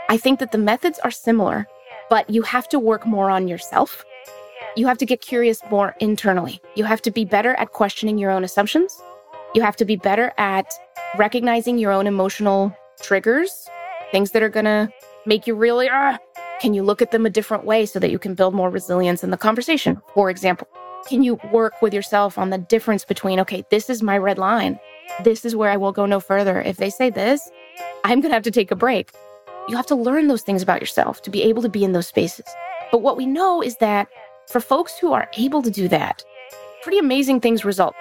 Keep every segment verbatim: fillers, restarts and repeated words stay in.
I think that the methods are similar, but you have to work more on yourself. You have to get curious more internally. You have to be better at questioning your own assumptions. You have to be better at recognizing your own emotional triggers, things that are going to make you really, uh, can you look at them a different way so that you can build more resilience in the conversation? For example, can you work with yourself on the difference between, okay, this is my red line. This is where I will go no further. If they say this, I'm going to have to take a break. You have to learn those things about yourself to be able to be in those spaces. But what we know is that for folks who are able to do that, pretty amazing things result.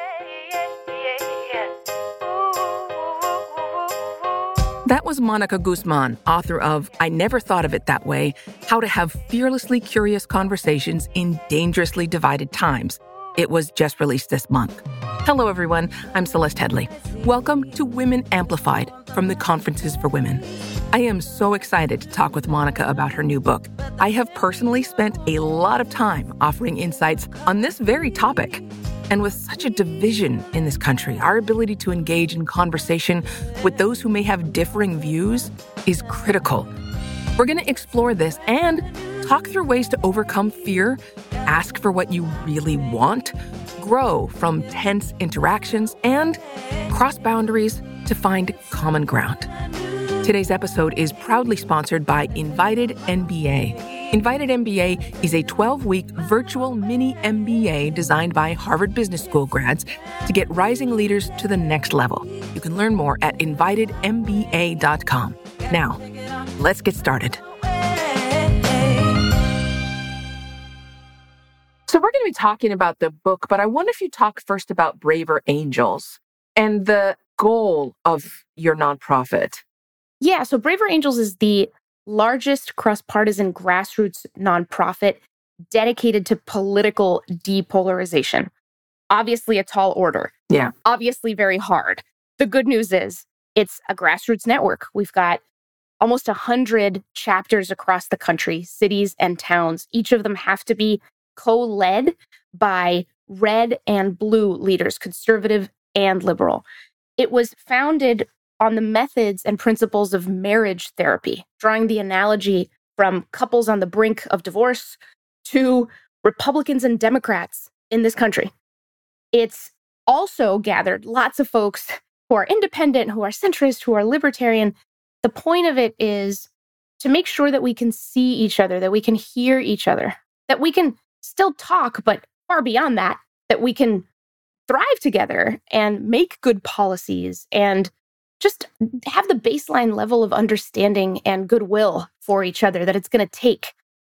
That was Monica Guzman, author of I Never Thought of It That Way, How to Have Fearlessly Curious Conversations in Dangerously Divided Times. It was just released this month. Hello, everyone. I'm Celeste Headley. Welcome to Women Amplified from the Conferences for Women. I am so excited to talk with Monica about her new book. I have personally spent a lot of time offering insights on this very topic. And with such a division in this country, our ability to engage in conversation with those who may have differing views is critical. We're going to explore this and talk through ways to overcome fear, ask for what you really want, grow from tense interactions, and cross boundaries to find common ground. Today's episode is proudly sponsored by Invited M B A. Invited M B A is a twelve-week virtual mini M B A designed by Harvard Business School grads to get rising leaders to the next level. You can learn more at invited m b a dot com. Now, let's get started. So we're going to be talking about the book, but I wonder if you talk first about Braver Angels and the goal of your nonprofit. Yeah, so Braver Angels is the largest cross-partisan grassroots nonprofit dedicated to political depolarization. Obviously a tall order. Yeah. Obviously very hard. The good news is it's a grassroots network. We've got almost one hundred chapters across the country, cities and towns. Each of them have to be co-led by red and blue leaders, conservative and liberal. It was founded on the methods and principles of marriage therapy, drawing the analogy from couples on the brink of divorce to Republicans and Democrats in this country. It's also gathered lots of folks who are independent, who are centrist, who are libertarian. The point of it is to make sure that we can see each other, that we can hear each other, that we can still talk, but far beyond that, that we can thrive together and make good policies and just have the baseline level of understanding and goodwill for each other that it's going to take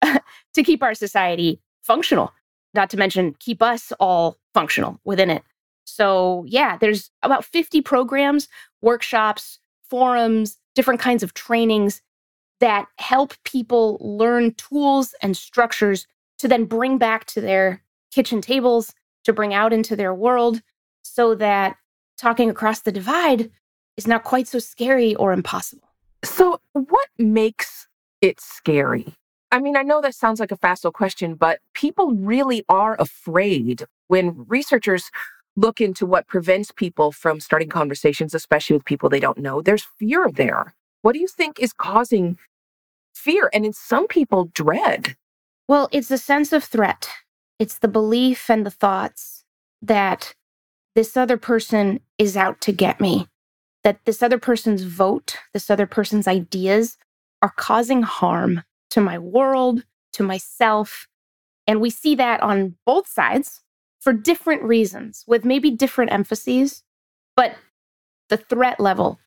to keep our society functional, not to mention keep us all functional within it. So yeah, there's about fifty programs, workshops, forums, different kinds of trainings that help people learn tools and structures to then bring back to their kitchen tables, to bring out into their world so that talking across the divide is not quite so scary or impossible. So what makes it scary? I mean, I know that sounds like a facile question, but people really are afraid when researchers look into what prevents people from starting conversations, especially with people they don't know. There's fear there. What do you think is causing fear and in some people dread? Well, it's a sense of threat. It's the belief and the thoughts that this other person is out to get me, that this other person's vote, this other person's ideas are causing harm to my world, to myself. And we see that on both sides for different reasons, with maybe different emphases, but the threat level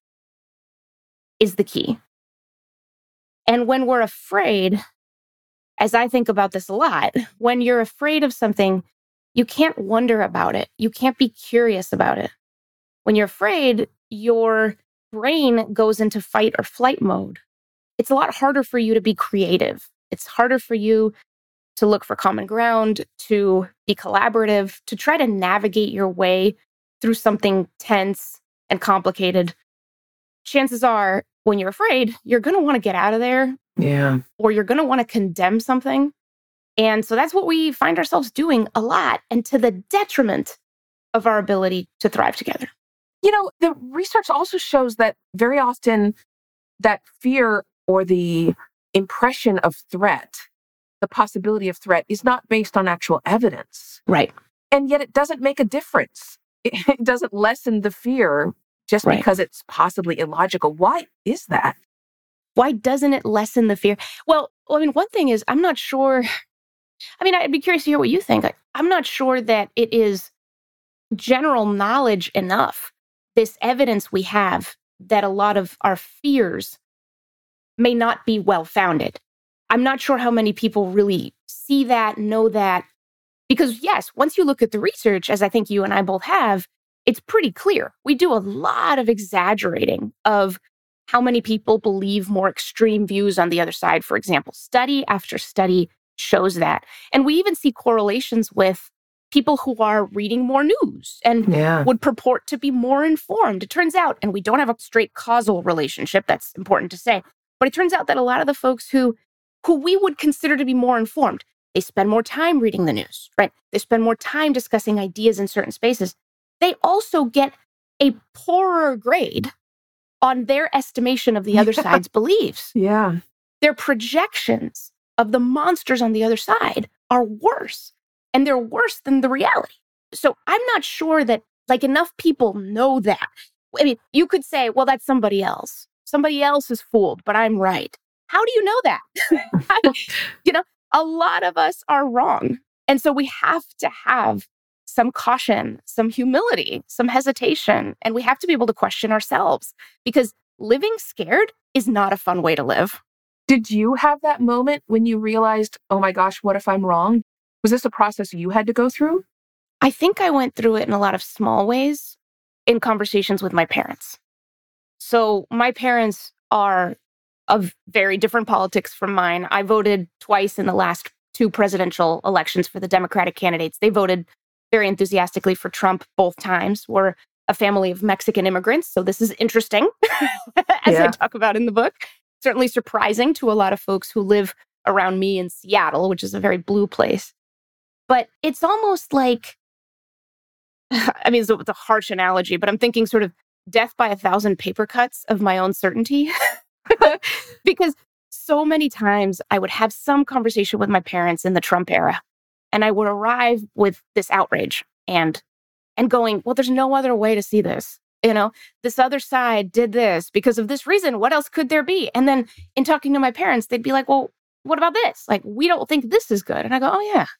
is the key. And when we're afraid, as I think about this a lot, when you're afraid of something, you can't wonder about it. You can't be curious about it. When you're afraid, your brain goes into fight or flight mode. It's a lot harder for you to be creative. It's harder for you to look for common ground, to be collaborative, to try to navigate your way through something tense and complicated. Chances are, when you're afraid, you're going to want to get out of there. Yeah. Or you're going to want to condemn something. And so that's what we find ourselves doing a lot, and to the detriment of our ability to thrive together. You know, the research also shows that very often that fear or the impression of threat, the possibility of threat, is not based on actual evidence. Right. And yet it doesn't make a difference. It doesn't lessen the fear just Right. because it's possibly illogical. Why is that? Why doesn't it lessen the fear? Well, I mean, one thing is, I'm not sure. I mean, I'd be curious to hear what you think. Like, I'm not sure that it is general knowledge enough, this evidence we have, that a lot of our fears may not be well-founded. I'm not sure how many people really see that, know that. Because yes, once you look at the research, as I think you and I both have, it's pretty clear. We do a lot of exaggerating of how many people believe more extreme views on the other side, for example. Study after study shows that. And we even see correlations with people who are reading more news and Yeah. would purport to be more informed. It turns out, and we don't have a straight causal relationship, that's important to say, but it turns out that a lot of the folks who, who we would consider to be more informed, they spend more time reading the news, right? They spend more time discussing ideas in certain spaces. They also get a poorer grade on their estimation of the other Yeah. side's beliefs. Yeah. Their projections of the monsters on the other side are worse, and they're worse than the reality. So I'm not sure that like enough people know that. I mean, you could say, well, that's somebody else. Somebody else is fooled, but I'm right. How do you know that? I- you know, a lot of us are wrong. And so we have to have some caution, some humility, some hesitation, and we have to be able to question ourselves, because living scared is not a fun way to live. Did you have that moment when you realized, oh my gosh, what if I'm wrong? Was this a process you had to go through? I think I went through it in a lot of small ways in conversations with my parents. So my parents are of very different politics from mine. I voted twice in the last two presidential elections for the Democratic candidates. They voted very enthusiastically for Trump both times. We're a family of Mexican immigrants, so this is interesting, as Yeah. I talk about in the book. Certainly surprising to a lot of folks who live around me in Seattle, which is a very blue place. But it's almost like, I mean, it's a, it's a harsh analogy, but I'm thinking sort of death by a thousand paper cuts of my own certainty. Because so many times I would have some conversation with my parents in the Trump era, and I would arrive with this outrage and and going, well, there's no other way to see this. You know, this other side did this because of this reason. What else could there be? And then in talking to my parents, they'd be like, well, what about this? Like, we don't think this is good. And I go, oh, yeah.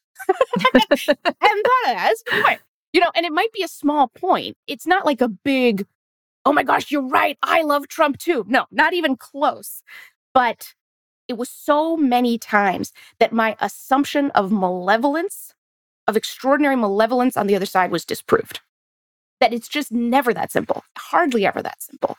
And that that's a good point. You know, and it might be a small point. It's not like a big, oh my gosh, you're right, I love Trump too. No, not even close. But it was so many times that my assumption of malevolence, of extraordinary malevolence on the other side was disproved. That it's just never that simple, hardly ever that simple.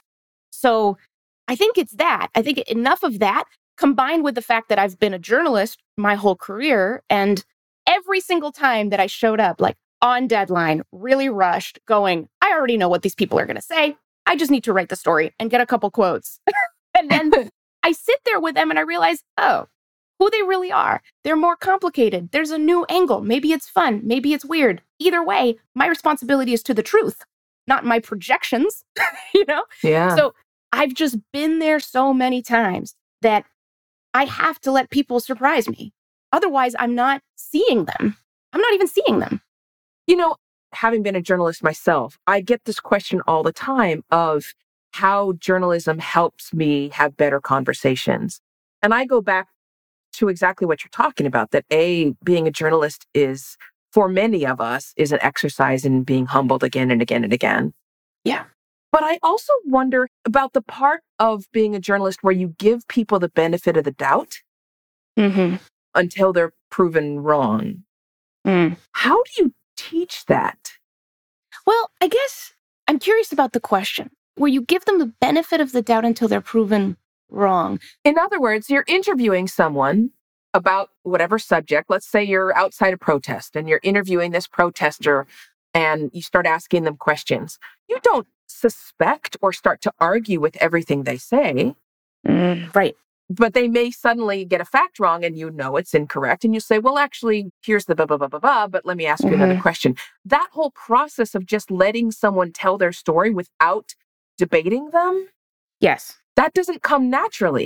So I think it's that. I think enough of that combined with the fact that I've been a journalist my whole career, and every single time that I showed up, like on deadline, really rushed, going, I already know what these people are going to say. I just need to write the story and get a couple quotes. And then I sit there with them and I realize, oh, who they really are. They're more complicated. There's a new angle. Maybe it's fun. Maybe it's weird. Either way, my responsibility is to the truth, not my projections, you know? Yeah. So I've just been there so many times that I have to let people surprise me. Otherwise, I'm not seeing them. I'm not even seeing them. You know, having been a journalist myself, I get this question all the time of how journalism helps me have better conversations. And I go back to exactly what you're talking about, that A, being a journalist is, for many of us, is an exercise in being humbled again and again and again. Yeah. But I also wonder about the part of being a journalist where you give people the benefit of the doubt Mm-hmm. until they're proven wrong. Mm. How do you teach that? Well, I guess I'm curious about the question, where you give them the benefit of the doubt until they're proven wrong. In other words, you're interviewing someone about whatever subject. Let's say you're outside a protest and you're interviewing this protester and you start asking them questions. You don't suspect or start to argue with everything they say, Mm, right. but they may suddenly get a fact wrong and you know it's incorrect. And you say, well, actually, here's the blah, blah, blah, blah, blah, but let me ask you another Mhm. question. That whole process of just letting someone tell their story without debating them, Yes. that doesn't come naturally.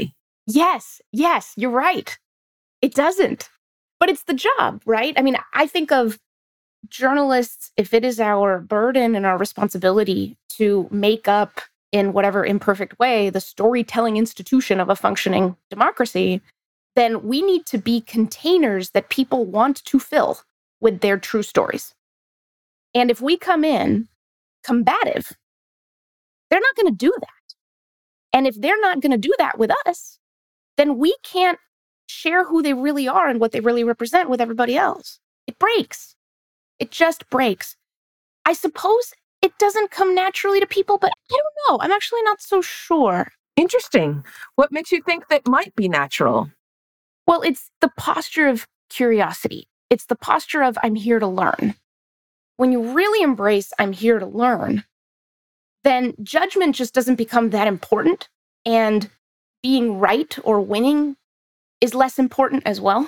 Yes, yes, you're right. It doesn't. But it's the job, right? I mean, I think of journalists, if it is our burden and our responsibility to make up in whatever imperfect way the storytelling institution of a functioning democracy, then we need to be containers that people want to fill with their true stories. And if we come in combative, they're not going to do that. And if they're not going to do that with us, then we can't share who they really are and what they really represent with everybody else. It breaks. It just breaks. I suppose it doesn't come naturally to people, but I don't know. I'm actually not so sure. Interesting. What makes you think that might be natural? Well, it's the posture of curiosity. It's the posture of I'm here to learn. When you really embrace I'm here to learn, then judgment just doesn't become that important. And being right or winning is less important as well.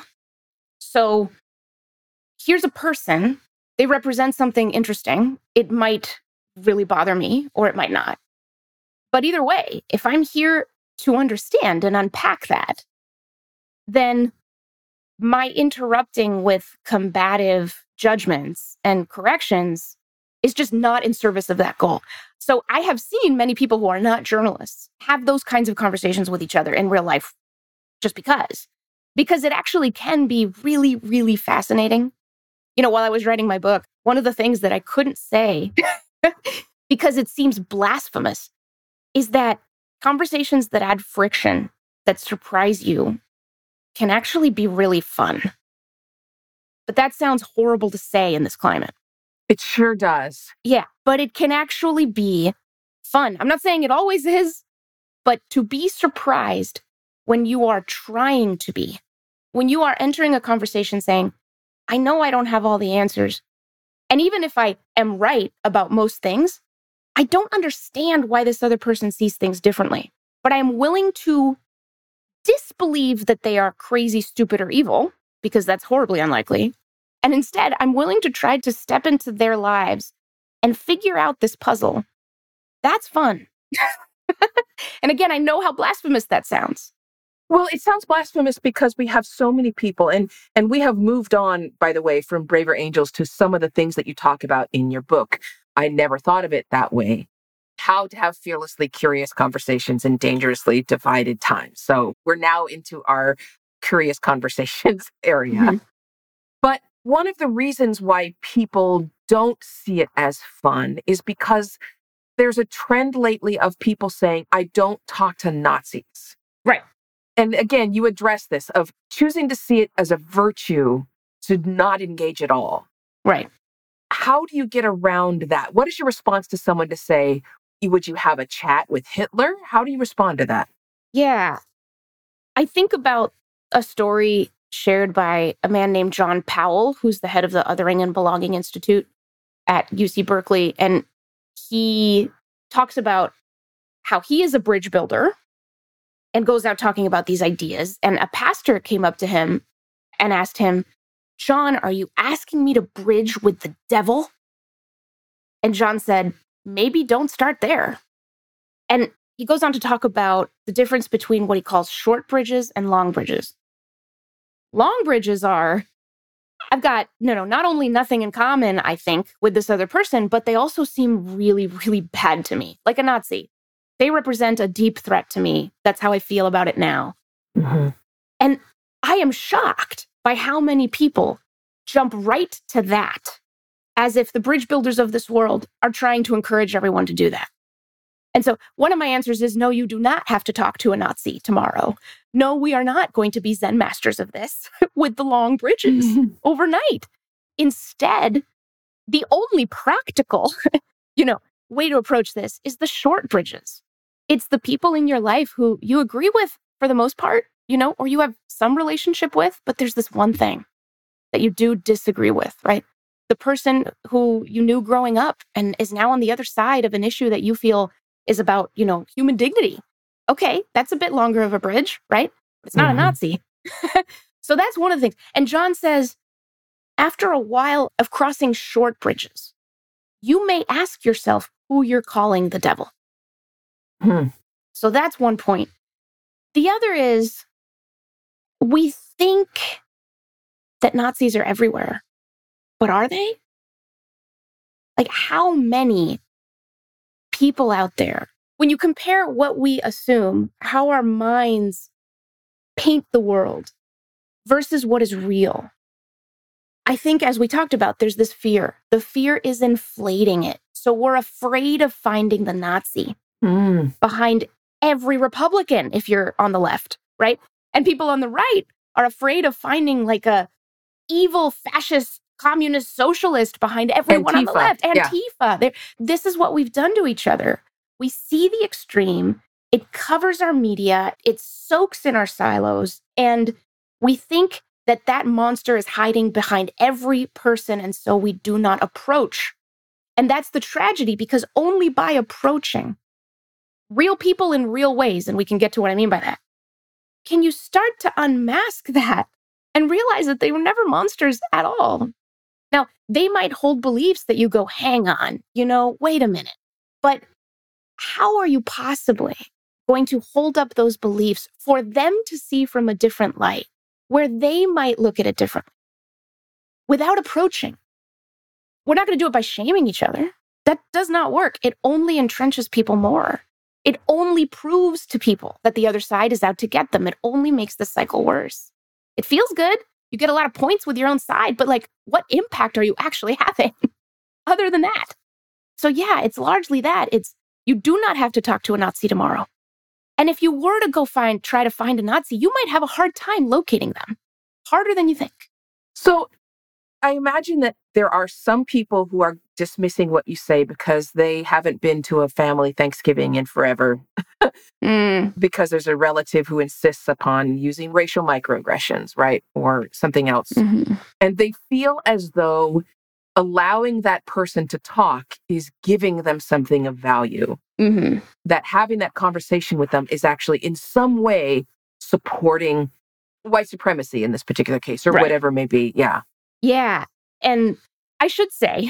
So here's a person. They represent something interesting. It might really bother me or it might not. But either way, if I'm here to understand and unpack that, then my interrupting with combative judgments and corrections is just not in service of that goal. So I have seen many people who are not journalists have those kinds of conversations with each other in real life just because. Because it actually can be really, really fascinating. You know, while I was writing my book, one of the things that I couldn't say because it seems blasphemous is that conversations that add friction, that surprise you, can actually be really fun. But that sounds horrible to say in this climate. It sure does. Yeah, but it can actually be fun. I'm not saying it always is, but to be surprised when you are trying to be, when you are entering a conversation saying, I know I don't have all the answers. And even if I am right about most things, I don't understand why this other person sees things differently. But I am willing to disbelieve that they are crazy, stupid, or evil, because that's horribly unlikely. And instead, I'm willing to try to step into their lives and figure out this puzzle. That's fun. And again, I know how blasphemous that sounds. Well, it sounds blasphemous because we have so many people, and and we have moved on, by the way, from Braver Angels to some of the things that you talk about in your book. I never thought of it that way. How to have fearlessly curious conversations in dangerously divided times. So we're now into our curious conversations area. Mm-hmm. But one of the reasons why people don't see it as fun is because there's a trend lately of people saying, I don't talk to Nazis. Right. And again, you address this of choosing to see it as a virtue to not engage at all. Right. How do you get around that? What is your response to someone to say, would you have a chat with Hitler? How do you respond to that? Yeah. I think about a story shared by a man named John Powell, who's the head of the Othering and Belonging Institute at U C Berkeley. And he talks about how he is a bridge builder and goes out talking about these ideas. And a pastor came up to him and asked him, John, are you asking me to bridge with the devil? And John said, maybe don't start there. And he goes on to talk about the difference between what he calls short bridges and long bridges. Long bridges are, I've got, no, no, not only nothing in common, I think, with this other person, but they also seem really, really bad to me, like a Nazi. They represent a deep threat to me. That's how I feel about it now. Mm-hmm. And I am shocked by how many people jump right to that, as if the bridge builders of this world are trying to encourage everyone to do that. And so one of my answers is, no, you do not have to talk to a Nazi tomorrow. No, we are not going to be Zen masters of this with the long bridges mm-hmm. overnight. Instead, the only practical, you know, way to approach this is the short bridges. It's the people in your life who you agree with for the most part, you know, or you have some relationship with, but there's this one thing that you do disagree with, right? The person who you knew growing up and is now on the other side of an issue that you feel is about, you know, human dignity. Okay, that's a bit longer of a bridge, right? It's not mm-hmm. a Nazi. So that's one of the things. And John says, after a while of crossing short bridges, you may ask yourself who you're calling the devil. Hmm. So that's one point. The other is we think that Nazis are everywhere, but are they? Like, how many people out there, when you compare what we assume, how our minds paint the world versus what is real, I think, as we talked about, there's this fear. The fear is inflating it. So we're afraid of finding the Nazi Mm. behind every Republican if you're on the left, right? And people on the right are afraid of finding like a evil fascist communist socialist behind everyone on the Antifa. left. Yeah. Antifa. They're- This is what we've done to each other. We see the extreme. It covers our media. It soaks in our silos. And we think that that monster is hiding behind every person. And so we do not approach. And that's the tragedy, because only by approaching real people in real ways, and we can get to what I mean by that, can you start to unmask that and realize that they were never monsters at all. Now, they might hold beliefs that you go, hang on, you know, wait a minute. But how are you possibly going to hold up those beliefs for them to see from a different light, where they might look at it differently, without approaching? We're not going to do it by shaming each other. That does not work. It only entrenches people more. It only proves to people that the other side is out to get them. It only makes the cycle worse. It feels good. You get a lot of points with your own side, but like, what impact are you actually having other than that? So yeah, it's largely that. It's, you do not have to talk to a Nazi tomorrow. And if you were to go find, try to find a Nazi, you might have a hard time locating them. Harder than you think. So I imagine that there are some people who are dismissing what you say because they haven't been to a family Thanksgiving in forever. Mm. Because there's a relative who insists upon using racial microaggressions, right? Or something else. Mm-hmm. And they feel as though allowing that person to talk is giving them something of value. Mm-hmm. That having that conversation with them is actually in some way supporting white supremacy in this particular case, or Right. whatever it may be. Yeah. Yeah. And I should say,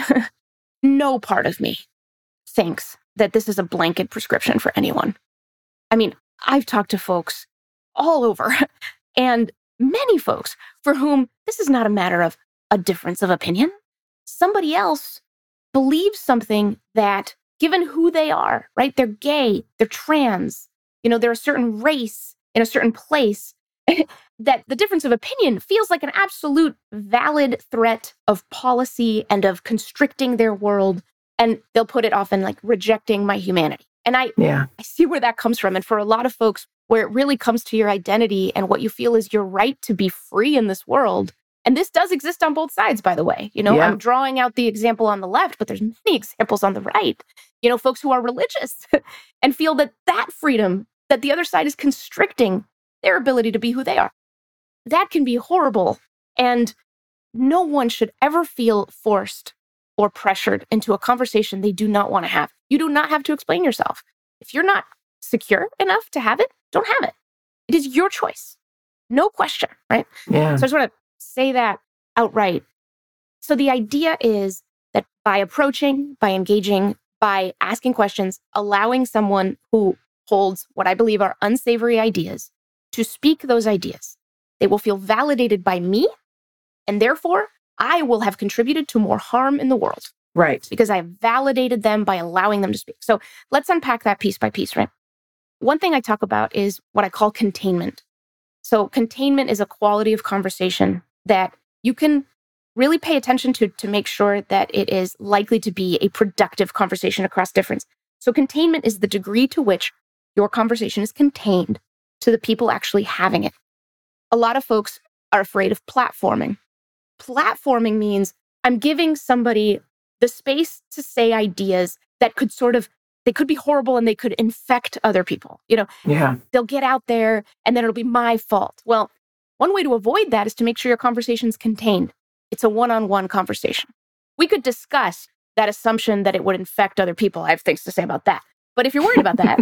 no part of me thinks that this is a blanket prescription for anyone. I mean, I've talked to folks all over, and many folks for whom this is not a matter of a difference of opinion. Somebody else believes something that, given who they are, right? They're gay, they're trans, you know, they're a certain race in a certain place, that the difference of opinion feels like an absolute valid threat of policy and of constricting their world. And they'll put it often like rejecting my humanity. And I, Yeah. I see where that comes from. And for a lot of folks, where it really comes to your identity and what you feel is your right to be free in this world. And this does exist on both sides, by the way. You know, Yeah. I'm drawing out the example on the left, but there's many examples on the right. You know, folks who are religious and feel that that freedom, that the other side is constricting their ability to be who they are. That can be horrible. And no one should ever feel forced or pressured into a conversation they do not want to have. You do not have to explain yourself. If you're not secure enough to have it, don't have it. It is your choice. No question, right? Yeah. So I just want to say that outright. So the idea is that by approaching, by engaging, by asking questions, allowing someone who holds what I believe are unsavory ideas to speak those ideas, they will feel validated by me, and therefore I will have contributed to more harm in the world Right. because I have validated them by allowing them to speak. So let's unpack that piece by piece, right? One thing I talk about is what I call containment. So containment is a quality of conversation that you can really pay attention to to make sure that it is likely to be a productive conversation across difference. So containment is the degree to which your conversation is contained to the people actually having it. A lot of folks are afraid of platforming. Platforming means I'm giving somebody the space to say ideas that could sort of, they could be horrible and they could infect other people. You know, Yeah. they'll get out there and then it'll be my fault. Well, one way to avoid that is to make sure your conversation's contained. It's a one-on-one conversation. We could discuss that assumption that it would infect other people. I have things to say about that. But if you're worried about that,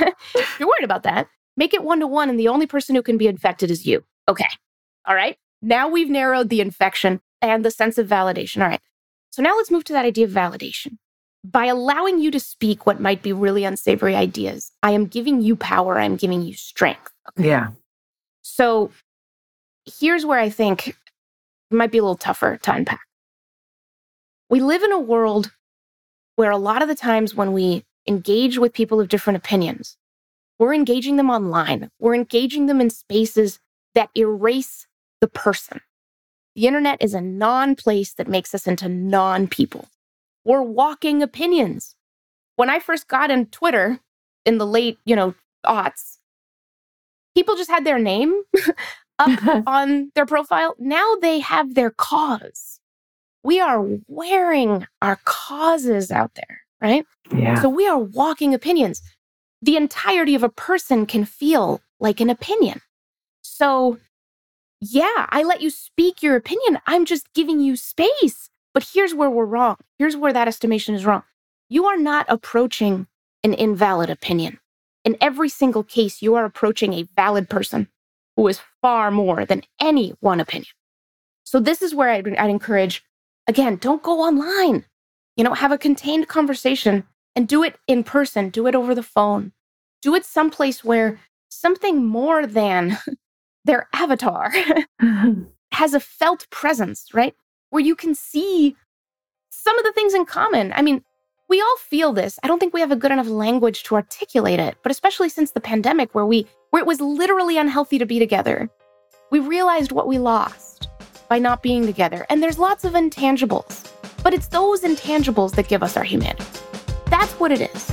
if you're worried about that, make it one-to-one and the only person who can be infected is you. Okay. All right. Now we've narrowed the infection and the sense of validation. All right. So now let's move to that idea of validation. by allowing you to speak what might be really unsavory ideas, I am giving you power. I'm giving you strength. Okay? Yeah. So here's where I think it might be a little tougher to unpack. We live in a world where a lot of the times when we engage with people of different opinions, we're engaging them online. We're engaging them in spaces that erase the person. The internet is a non-place that makes us into non-people. We're walking opinions. When I first got on Twitter in the late, you know, aughts, people just had their name up on their profile. Now they have their cause. We are wearing our causes out there, right? Yeah. So we are walking opinions. The entirety of a person can feel like an opinion. So yeah, I let you speak your opinion. I'm just giving you space. But here's where we're wrong. Here's where that estimation is wrong. You are not approaching an invalid opinion. In every single case, you are approaching a valid person who is far more than any one opinion. So this is where I'd, I'd encourage, again, don't go online. You know, have a contained conversation and do it in person. Do it over the phone. Do it someplace where something more than their avatar has a felt presence, right? Where you can see some of the things in common. I mean, we all feel this. I don't think we have a good enough language to articulate it, but especially since the pandemic where we where it was literally unhealthy to be together, we realized what we lost by not being together. And there's lots of intangibles, but it's those intangibles that give us our humanity. That's what it is.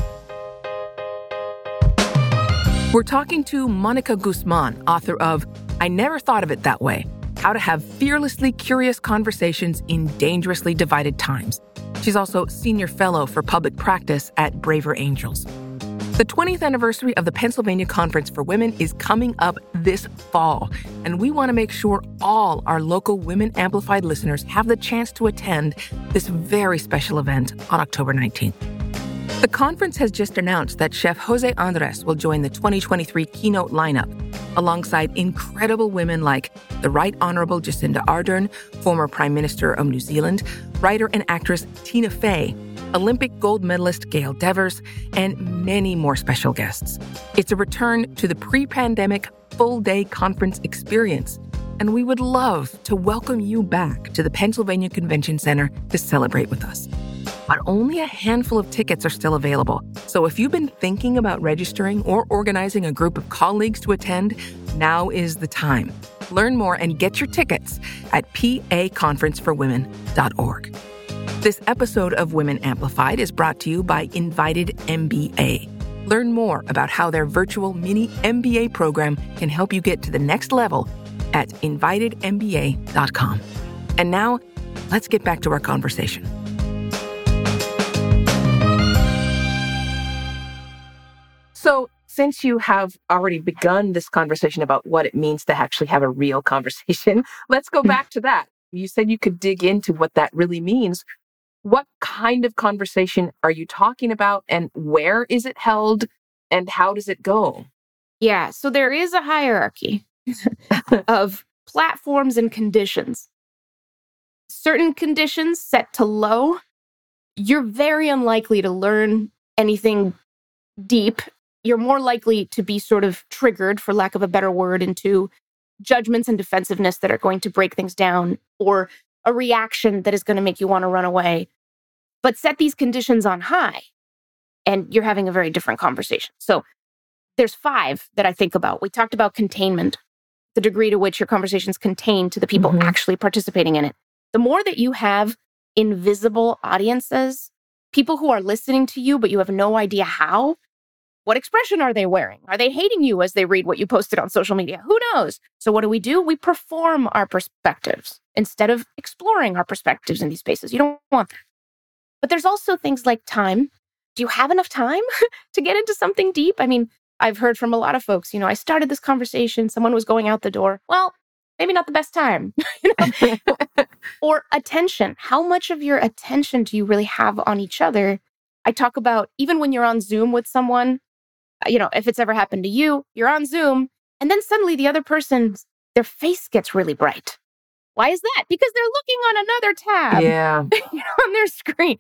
We're talking to Monica Guzman, author of I Never Thought of It That Way, How to Have Fearlessly Curious Conversations in Dangerously Divided Times. She's also Senior Fellow for Public Practice at Braver Angels. The twentieth anniversary of the Pennsylvania Conference for Women is coming up this fall, and we want to make sure all our local Women Amplified listeners have the chance to attend this very special event on October nineteenth. The conference has just announced that Chef Jose Andres will join the twenty twenty-three keynote lineup, alongside incredible women like the Right Honorable Jacinda Ardern, former Prime Minister of New Zealand, writer and actress Tina Fey, Olympic gold medalist Gail Devers, and many more special guests. It's a return to the pre-pandemic full-day conference experience, and we would love to welcome you back to the Pennsylvania Convention Center to celebrate with us. But only a handful of tickets are still available. So if you've been thinking about registering or organizing a group of colleagues to attend, now is the time. Learn more and get your tickets at p a conference for women dot org. This episode of Women Amplified is brought to you by Invited M B A. Learn more about how their virtual mini M B A program can help you get to the next level at invited m b a dot com. And now, let's get back to our conversation. So since you have already begun this conversation about what it means to actually have a real conversation, let's go back to that. You said you could dig into what that really means. What kind of conversation are you talking about, and where is it held, and how does it go? Yeah, so there is a hierarchy of platforms and conditions. Certain conditions set to low, you're very unlikely to learn anything deep. You're more likely to be sort of triggered, for lack of a better word, into judgments and defensiveness that are going to break things down, or a reaction that is going to make you want to run away. But set these conditions on high, and you're having a very different conversation. So there's five that I think about. We talked about containment, the degree to which your conversation's contained to the people mm-hmm. actually participating in it. The more that you have invisible audiences, people who are listening to you, but you have no idea how, what expression are they wearing? Are they hating you as they read what you posted on social media? Who knows? So what do we do? We perform our perspectives instead of exploring our perspectives in these spaces. You don't want that. But there's also things like time. Do you have enough time to get into something deep? I mean, I've heard from a lot of folks, you know, I started this conversation, someone was going out the door. Well, maybe not the best time. you know? Or attention. How much of your attention do you really have on each other? I talk about even when you're on Zoom with someone, you know, if it's ever happened to you, you're on Zoom, and then suddenly the other person, their face gets really bright. Why is that? Because they're looking on another tab yeah. you know, on their screen.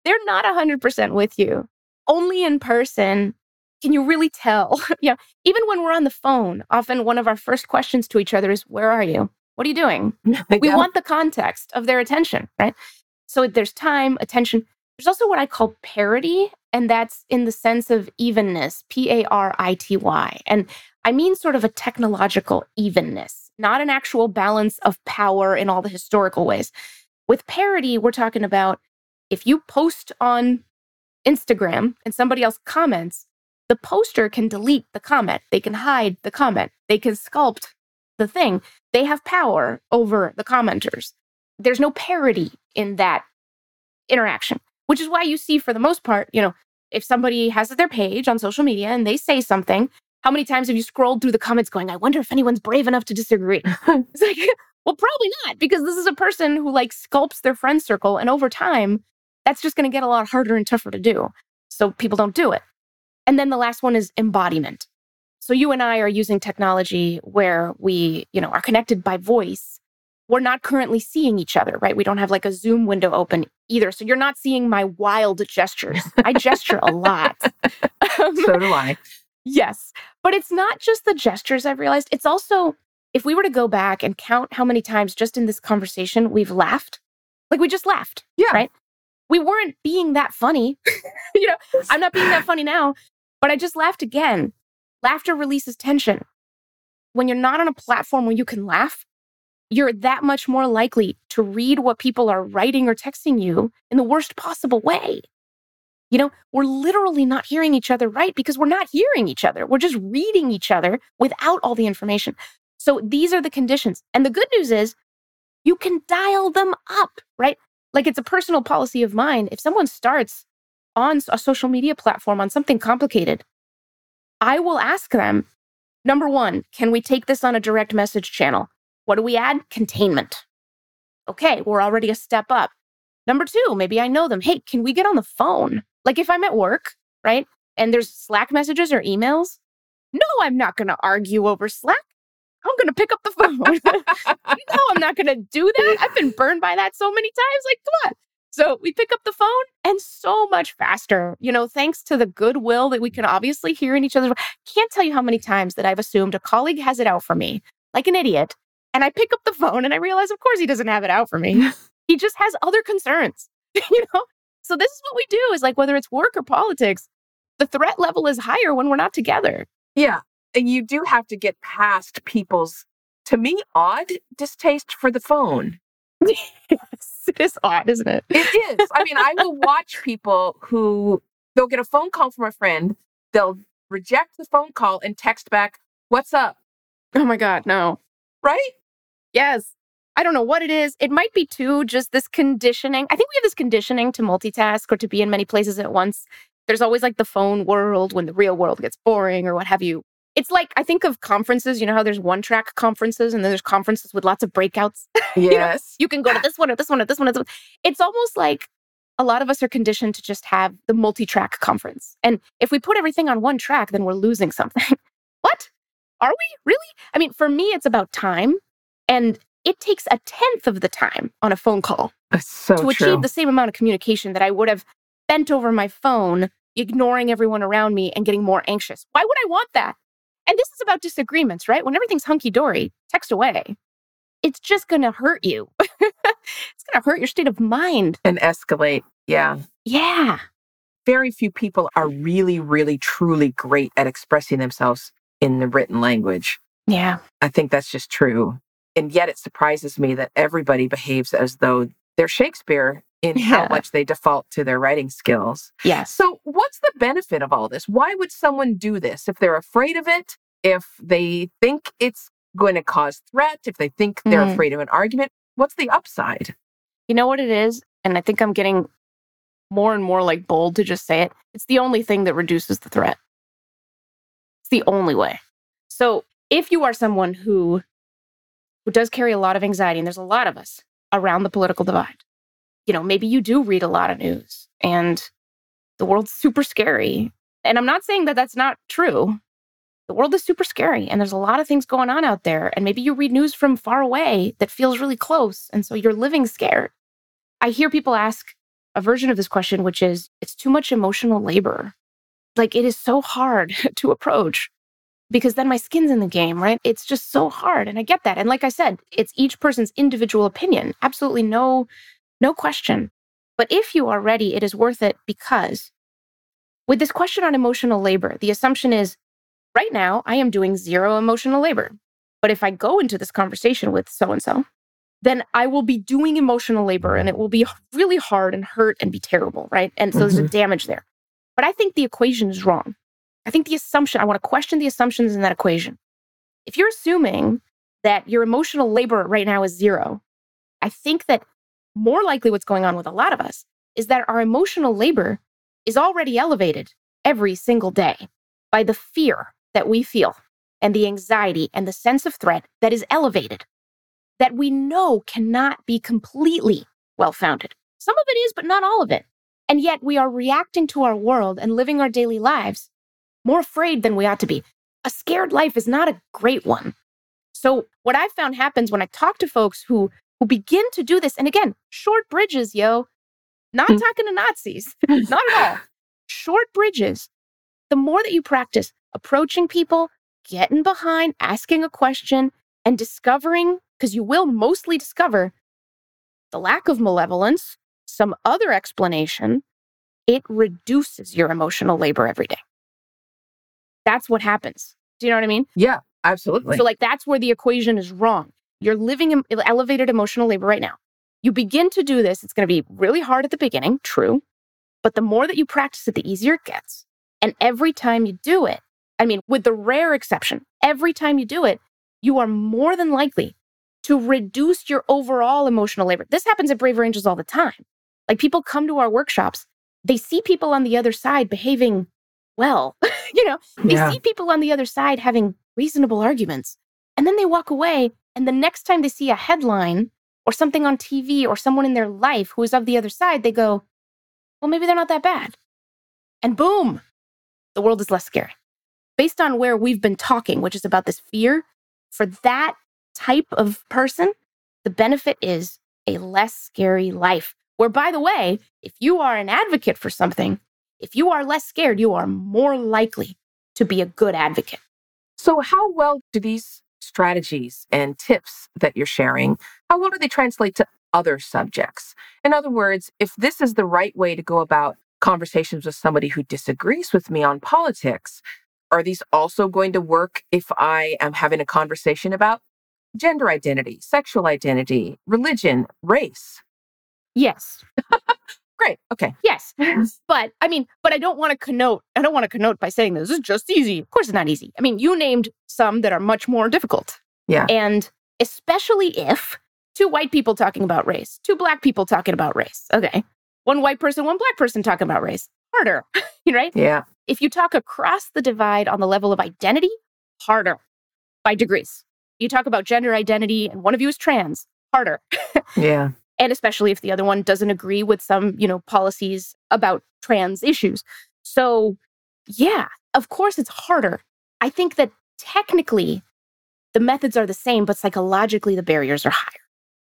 they're not one hundred percent with you. Only in person can you really tell. You know, even when we're on the phone, often one of our first questions to each other is, where are you? What are you doing? We Yeah. want the context of their attention, right? So there's time, attention. There's also what I call parity, and that's in the sense of evenness, P A R I T Y. And I mean sort of a technological evenness, not an actual balance of power in all the historical ways. With parity, we're talking about if you post on Instagram and somebody else comments, the poster can delete the comment. They can hide the comment. They can sculpt the thing. They have power over the commenters. There's no parity in that interaction, which is why you see, for the most part, you know, if somebody has their page on social media and they say something, how many times have you scrolled through the comments going, I wonder if anyone's brave enough to disagree? It's like, well, probably not, because this is a person who like sculpts their friend circle. And over time, that's just going to get a lot harder and tougher to do. So people don't do it. And then the last one is embodiment. So you and I are using technology where we, you know, are connected by voice. We're not currently seeing each other, right? We don't have like a Zoom window open either. So you're not seeing my wild gestures. I gesture a lot. So do I. Yes. But it's not just the gestures, I've realized. It's also, if we were to go back and count how many times just in this conversation we've laughed, like we just laughed, Yeah. right? We weren't being that funny. You know, I'm not being that funny now, but I just laughed again. Laughter releases tension. When you're not on a platform where you can laugh, you're that much more likely to read what people are writing or texting you in the worst possible way. You know, we're literally not hearing each other right because we're not hearing each other. We're just reading each other without all the information. So these are the conditions. And the good news is you can dial them up, right? Like it's a personal policy of mine. If someone starts on a social media platform on something complicated, I will ask them, number one, can we take this on a direct message channel? What do we add? Containment. Okay, we're already a step up. Number two, maybe I know them. Hey, can we get on the phone? Like if I'm at work, right? And there's Slack messages or emails. No, I'm not going to argue over Slack. I'm going to pick up the phone. No, I'm not going to do that. I've been burned by that so many times. Like, come on. So we pick up the phone and so much faster, you know, thanks to the goodwill that we can obviously hear in each other's. Can't tell you how many times that I've assumed a colleague has it out for me, like an idiot. And I pick up the phone and I realize, of course, he doesn't have it out for me. He just has other concerns, you know? So this is what we do is like, whether it's work or politics, the threat level is higher when we're not together. Yeah. And you do have to get past people's, to me, odd distaste for the phone. Yes, it is odd, isn't it? It is. I mean, I will watch people who, they'll get a phone call from a friend, they'll reject the phone call and text back, what's up? Oh my God, no. Right? Yes. I don't know what it is. It might be too just this conditioning. I think we have this conditioning to multitask or to be in many places at once. There's always like the phone world when the real world gets boring or what have you. It's like, I think of conferences, you know how there's one track conferences and then there's conferences with lots of breakouts. Yes. You know, you can go to this one or this one or this one or this one. It's almost like a lot of us are conditioned to just have the multi-track conference. And if we put everything on one track, then we're losing something. What? Are we? Really? I mean, for me, it's about time. And it takes a tenth of the time on a phone call That's so to true. achieve the same amount of communication that I would have bent over my phone, ignoring everyone around me and getting more anxious. Why would I want that? And this is about disagreements, right? When everything's hunky-dory, text away. It's just going to hurt you. It's going to hurt your state of mind. And escalate. Yeah. Yeah. Very few people are really, really, truly great at expressing themselves in the written language. Yeah. I think that's just true. And yet it surprises me that everybody behaves as though they're Shakespeare in how Yeah. much they default to their writing skills. Yes. So what's the benefit of all this? Why would someone do this? If they're afraid of it, if they think it's going to cause threat, if they think they're Mhm. afraid of an argument, what's the upside? You know what it is? And I think I'm getting more and more like bold to just say it. It's the only thing that reduces the threat. It's the only way. So if you are someone who who does carry a lot of anxiety, and there's a lot of us around the political divide, you know, maybe you do read a lot of news and the world's super scary. And I'm not saying that that's not true. The world is super scary and there's a lot of things going on out there. And maybe you read news from far away that feels really close. And so you're living scared. I hear people ask a version of this question, which is it's too much emotional labor. Like it is so hard to approach because then my skin's in the game, right? It's just so hard. And I get that. And like I said, it's each person's individual opinion. Absolutely no, no question. But if you are ready, it is worth it because with this question on emotional labor, the assumption is right now I am doing zero emotional labor. But if I go into this conversation with so-and-so, then I will be doing emotional labor and it will be really hard and hurt and be terrible, right? And so mm-hmm. there's a damage there. But I think the equation is wrong. I think the assumption, I want to question the assumptions in that equation. If you're assuming that your emotional labor right now is zero, I think that more likely what's going on with a lot of us is that our emotional labor is already elevated every single day by the fear that we feel and the anxiety and the sense of threat that is elevated, that we know cannot be completely well-founded. Some of it is, but not all of it. And yet we are reacting to our world and living our daily lives more afraid than we ought to be. A scared life is not a great one. So what I've found happens when I talk to folks who, who begin to do this, and again, short bridges, yo, not mm. talking to Nazis, not at all. Short bridges. The more that you practice approaching people, getting behind, asking a question, and discovering, because you will mostly discover the lack of malevolence, some other explanation, it reduces your emotional labor every day. That's what happens. Do you know what I mean? Yeah, absolutely. So like that's where the equation is wrong. You're living in elevated emotional labor right now. You begin to do this, it's going to be really hard at the beginning, true. But the more that you practice it, the easier it gets. And every time you do it, I mean, with the rare exception, every time you do it, you are more than likely to reduce your overall emotional labor. This happens at Braver Angels all the time. Like people come to our workshops, they see people on the other side behaving well, you know, they yeah. see people on the other side having reasonable arguments. And then they walk away. And the next time they see a headline or something on T V or someone in their life who is of the other side, they go, well, maybe they're not that bad. And boom, the world is less scary. Based on where we've been talking, which is about this fear, for that type of person, the benefit is a less scary life. Where, by the way, if you are an advocate for something, if you are less scared, you are more likely to be a good advocate. So how well do these strategies and tips that you're sharing, how well do they translate to other subjects? In other words, if this is the right way to go about conversations with somebody who disagrees with me on politics, are these also going to work if I am having a conversation about gender identity, sexual identity, religion, race? Yes. Great. Okay. Yes. But I mean, but I don't want to connote, I don't want to connote by saying this is just easy. Of course it's not easy. I mean, you named some that are much more difficult. Yeah. And especially if two white people talking about race, two black people talking about race. Okay. One white person, one black person talking about race. Harder. Right? Yeah. If you talk across the divide on the level of identity, harder by degrees. You talk about gender identity and one of you is trans, harder. Yeah. And especially if the other one doesn't agree with some, you know, policies about trans issues. So yeah, of course it's harder. I think that technically the methods are the same, but psychologically the barriers are higher.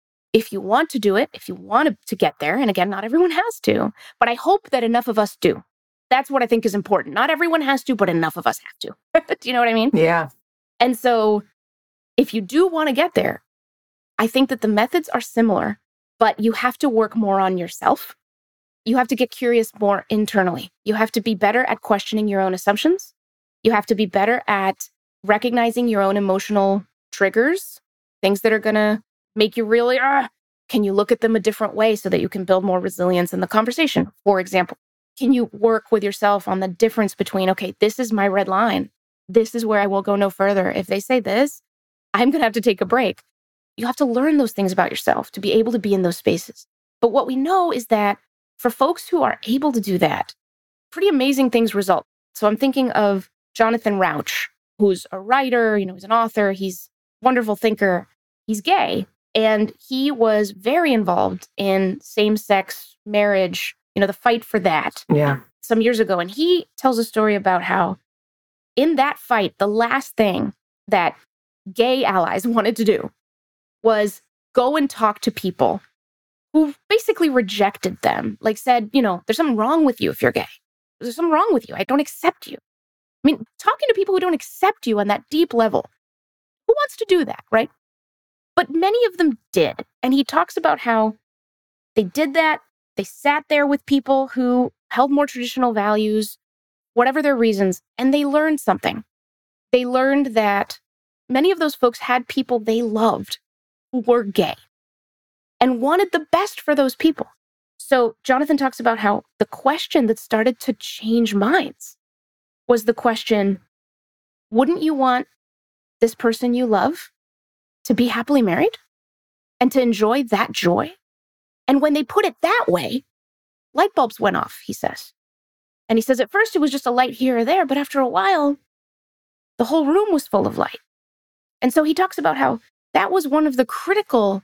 If you want to do it, if you want to get there, and again, not everyone has to, but I hope that enough of us do. That's what I think is important. Not everyone has to, but enough of us have to. Do you know what I mean? Yeah. And so if you do want to get there, I think that the methods are similar, but you have to work more on yourself. You have to get curious more internally. You have to be better at questioning your own assumptions. You have to be better at recognizing your own emotional triggers, things that are going to make you really, ah, can you look at them a different way so that you can build more resilience in the conversation? For example, can you work with yourself on the difference between, okay, this is my red line. This is where I will go no further. If they say this, I'm going to have to take a break. You have to learn those things about yourself to be able to be in those spaces. But what we know is that for folks who are able to do that, pretty amazing things result. So I'm thinking of Jonathan Rauch, who's a writer, you know, he's an author, he's a wonderful thinker, he's gay, and he was very involved in same-sex marriage, you know, the fight for that yeah. some years ago. And he tells a story about how in that fight, the last thing that gay allies wanted to do was go and talk to people who basically rejected them, like said, you know, there's something wrong with you if you're gay. There's something wrong with you. I don't accept you. I mean, talking to people who don't accept you on that deep level, who wants to do that, right? But many of them did. And he talks about how they did that. They sat there with people who held more traditional values, whatever their reasons, and they learned something. They learned that many of those folks had people they loved who were gay and wanted the best for those people. So Jonathan talks about how the question that started to change minds was the question, wouldn't you want this person you love to be happily married and to enjoy that joy? And when they put it that way, light bulbs went off, he says. And he says at first it was just a light here or there, but after a while, the whole room was full of light. And so he talks about how that was one of the critical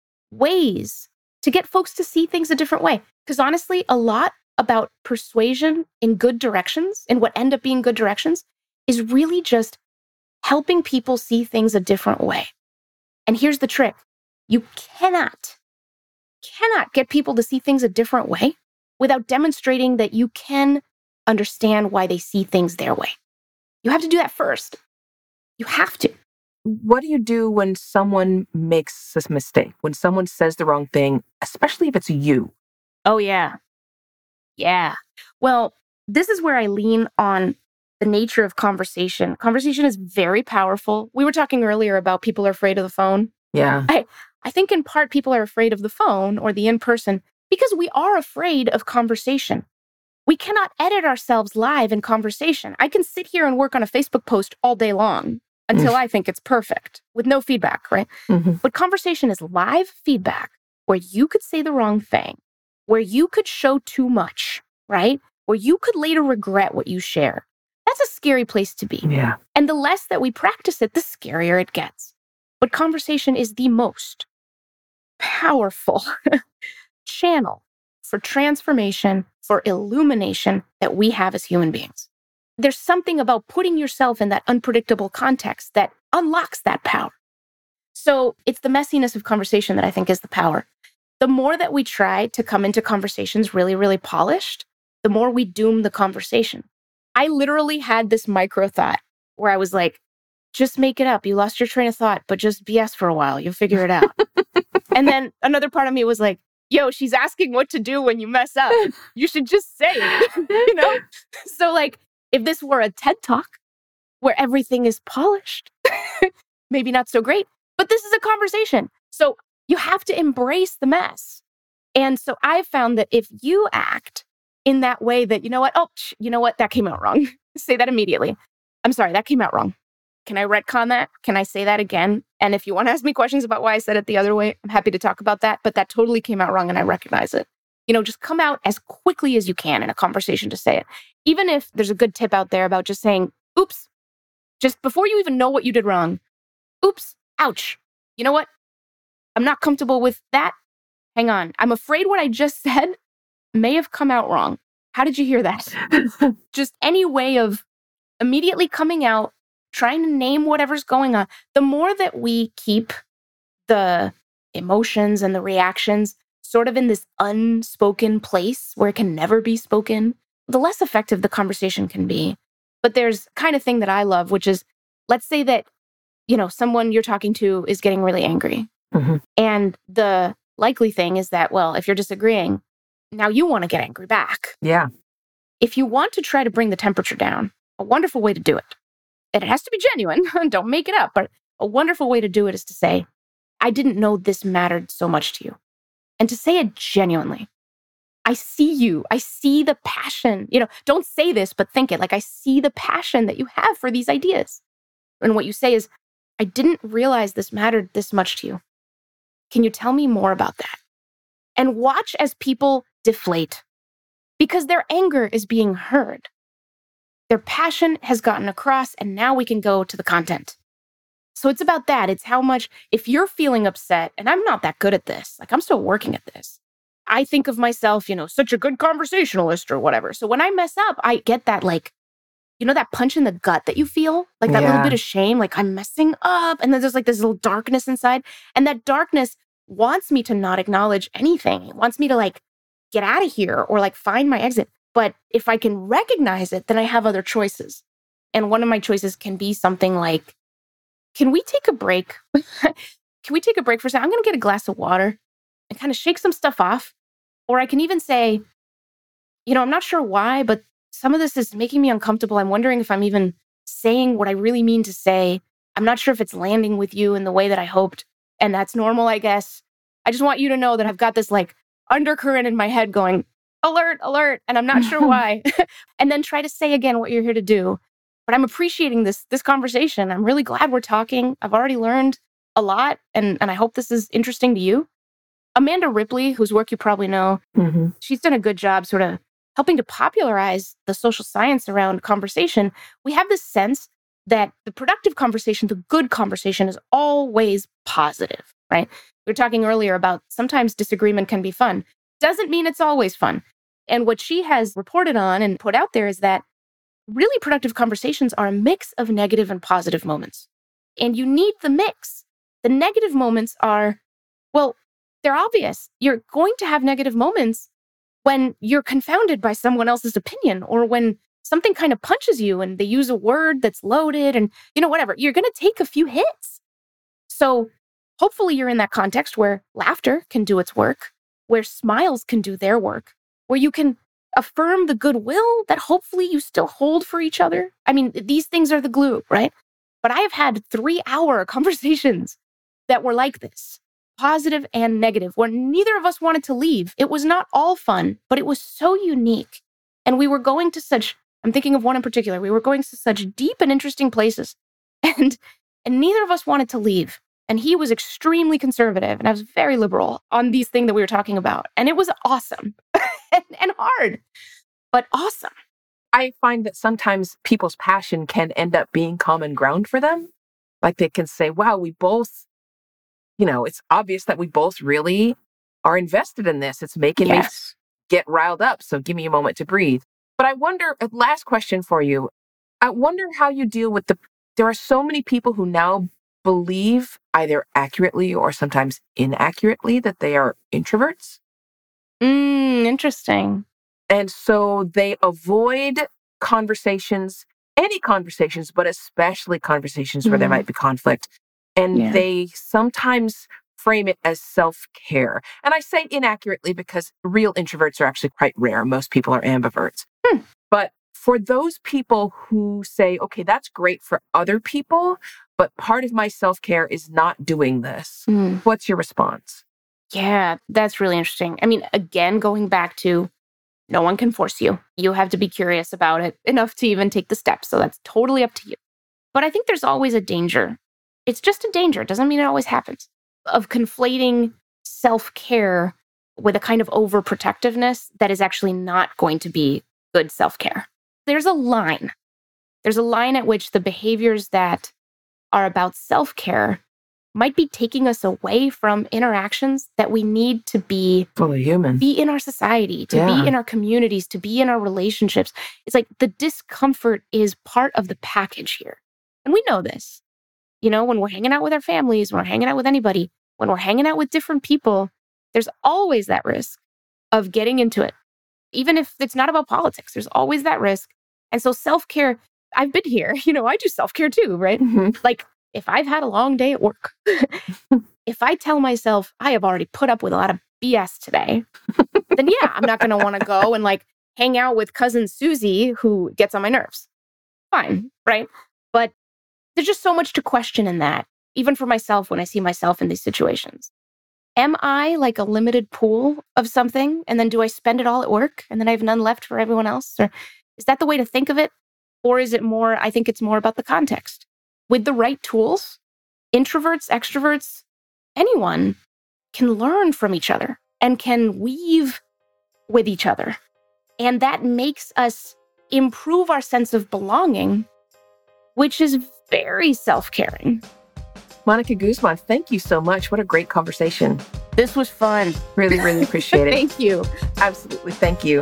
ways to get folks to see things a different way. Because honestly, a lot about persuasion in good directions, in what end up being good directions, is really just helping people see things a different way. And here's the trick. You cannot, cannot get people to see things a different way without demonstrating that you can understand why they see things their way. You have to do that first. You have to. What do you do when someone makes this mistake, when someone says the wrong thing, especially if it's you? Oh, yeah. Yeah. Well, this is where I lean on the nature of conversation. Conversation is very powerful. We were talking earlier about people are afraid of the phone. Yeah. I, I think in part people are afraid of the phone or the in-person because we are afraid of conversation. We cannot edit ourselves live in conversation. I can sit here and work on a Facebook post all day long until mm. I think it's perfect with no feedback, right? Mm-hmm. But conversation is live feedback where you could say the wrong thing, where you could show too much, right? Where you could later regret what you share. That's a scary place to be. Yeah. And the less that we practice it, the scarier it gets. But conversation is the most powerful channel for transformation, for illumination that we have as human beings. There's something about putting yourself in that unpredictable context that unlocks that power. So it's the messiness of conversation that I think is the power. The more that we try to come into conversations really, really polished, the more we doom the conversation. I literally had this micro thought where I was like, just make it up. You lost your train of thought, but just B S for a while. You'll figure it out. And then another part of me was like, yo, she's asking what to do when you mess up. You should just say it, you know? So like, if this were a TED Talk where everything is polished, maybe not so great, but this is a conversation. So you have to embrace the mess. And so I've found that if you act in that way that, you know what, oh, you know what, that came out wrong. Say that immediately. I'm sorry, that came out wrong. Can I retcon that? Can I say that again? And if you want to ask me questions about why I said it the other way, I'm happy to talk about that. But that totally came out wrong and I recognize it. You know, just come out as quickly as you can in a conversation to say it. Even if there's a good tip out there about just saying, oops, just before you even know what you did wrong. Oops, ouch. You know what? I'm not comfortable with that. Hang on. I'm afraid what I just said may have come out wrong. How did you hear that? Just any way of immediately coming out, trying to name whatever's going on. The more that we keep the emotions and the reactions sort of in this unspoken place where it can never be spoken, the less effective the conversation can be. But there's kind of thing that I love, which is, let's say that, you know, someone you're talking to is getting really angry. Mm-hmm. And the likely thing is that, well, if you're disagreeing, now you want to get angry back. Yeah. If you want to try to bring the temperature down, a wonderful way to do it, and it has to be genuine, don't make it up, but a wonderful way to do it is to say, I didn't know this mattered so much to you. And to say it genuinely. I see you. I see the passion. You know, don't say this, but think it. Like, I see the passion that you have for these ideas. And what you say is, I didn't realize this mattered this much to you. Can you tell me more about that? And watch as people deflate because their anger is being heard. Their passion has gotten across, and now we can go to the content. So it's about that. It's how much, if you're feeling upset, and I'm not that good at this, like I'm still working at this. I think of myself, you know, such a good conversationalist or whatever. So when I mess up, I get that like, you know, that punch in the gut that you feel, like that yeah. little bit of shame, like I'm messing up. And then there's like this little darkness inside. And that darkness wants me to not acknowledge anything. It wants me to like get out of here or like find my exit. But if I can recognize it, then I have other choices. And one of my choices can be something like, can we take a break? Can we take a break for a second? I'm going to get a glass of water and kind of shake some stuff off. Or I can even say, you know, I'm not sure why, but some of this is making me uncomfortable. I'm wondering if I'm even saying what I really mean to say. I'm not sure if it's landing with you in the way that I hoped. And that's normal, I guess. I just want you to know that I've got this like undercurrent in my head going, alert, alert, and I'm not sure why. And then try to say again what you're here to do. But I'm appreciating this this conversation. I'm really glad we're talking. I've already learned a lot, and, and I hope this is interesting to you. Amanda Ripley, whose work you probably know, mm-hmm. she's done a good job sort of helping to popularize the social science around conversation. We have this sense that the productive conversation, the good conversation, is always positive, right? We were talking earlier about sometimes disagreement can be fun. Doesn't mean it's always fun. And what she has reported on and put out there is that really productive conversations are a mix of negative and positive moments. And you need the mix. The negative moments are, well, they're obvious. You're going to have negative moments when you're confounded by someone else's opinion or when something kind of punches you and they use a word that's loaded and, you know, whatever. You're going to take a few hits. So hopefully you're in that context where laughter can do its work, where smiles can do their work, where you can affirm the goodwill that hopefully you still hold for each other. I mean, these things are the glue, right? But I have had three-hour conversations that were like this, positive and negative, where neither of us wanted to leave. It was not all fun, but it was so unique. And we were going to such, I'm thinking of one in particular, we were going to such deep and interesting places. And, and neither of us wanted to leave. And he was extremely conservative, and I was very liberal on these things that we were talking about. And it was awesome and, and hard, but awesome. I find that sometimes people's passion can end up being common ground for them. Like they can say, wow, we both, you know, it's obvious that we both really are invested in this. It's making yes. me get riled up. So give me a moment to breathe. But I wonder, last question for you. I wonder how you deal with the, there are so many people who now believe either accurately or sometimes inaccurately that they are introverts. Mm, interesting. And so they avoid conversations, any conversations, but especially conversations mm. where there might be conflict. And yeah. they sometimes frame it as self-care. And I say inaccurately because real introverts are actually quite rare. Most people are ambiverts. Hmm. But for those people who say, okay, that's great for other people, but part of my self-care is not doing this. Mm. What's your response? Yeah, that's really interesting. I mean, again, going back to no one can force you. You have to be curious about it enough to even take the steps. So that's totally up to you. But I think there's always a danger. It's just a danger. It doesn't mean it always happens. Of conflating self-care with a kind of overprotectiveness that is actually not going to be good self-care. There's a line. There's a line at which the behaviors that are about self-care might be taking us away from interactions that we need to be fully human, be in our society, to yeah. be in our communities, to be in our relationships. It's like the discomfort is part of the package here. And we know this. You know, when we're hanging out with our families, when we're hanging out with anybody, when we're hanging out with different people, there's always that risk of getting into it. Even if it's not about politics, there's always that risk. And so self-care, I've been here, you know, I do self-care too, right? Mm-hmm. Like if I've had a long day at work, if I tell myself I have already put up with a lot of B S today, then yeah, I'm not going to want to go and like hang out with cousin Susie who gets on my nerves. Fine, right? But there's just so much to question in that, even for myself when I see myself in these situations. Am I like a limited pool of something? And then do I spend it all at work? And then I have none left for everyone else? Or is that the way to think of it? Or is it more, I think it's more about the context. With the right tools, introverts, extroverts, anyone can learn from each other and can weave with each other. And that makes us improve our sense of belonging, which is very self-caring. Monica Guzman, thank you so much. What a great conversation. This was fun. Really, really appreciate it. Thank you. Absolutely. Thank you.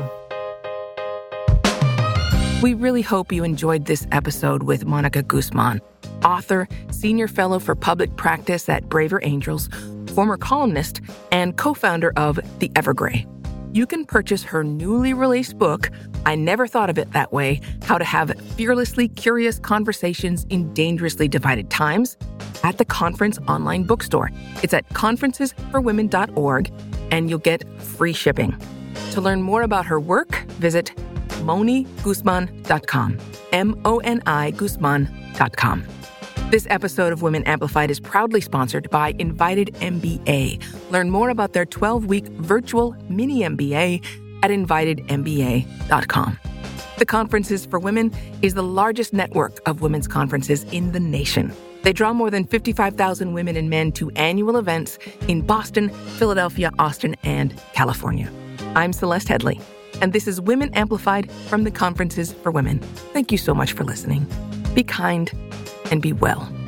We really hope you enjoyed this episode with Monica Guzman, author, senior fellow for public practice at Braver Angels, former columnist and co-founder of The Evergrey. You can purchase her newly released book, I Never Thought of It That Way, How to Have Fearlessly Curious Conversations in Dangerously Divided Times, at the Conference online bookstore. It's at conferences for women dot org, and you'll get free shipping. To learn more about her work, visit moni guzman dot com, M O N I Guzman dot com. This episode of Women Amplified is proudly sponsored by Invited M B A. Learn more about their twelve-week virtual mini M B A at invited m b a dot com. The Conferences for Women is the largest network of women's conferences in the nation. They draw more than fifty-five thousand women and men to annual events in Boston, Philadelphia, Austin, and California. I'm Celeste Headley, and this is Women Amplified from the Conferences for Women. Thank you so much for listening. Be kind and be well.